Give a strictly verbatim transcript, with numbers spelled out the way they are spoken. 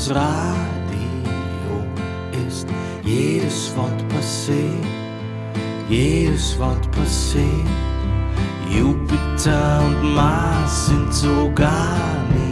das Radio ist jedes Wort passé, jedes Wort passé. Jupiter und Mars sind so gar nicht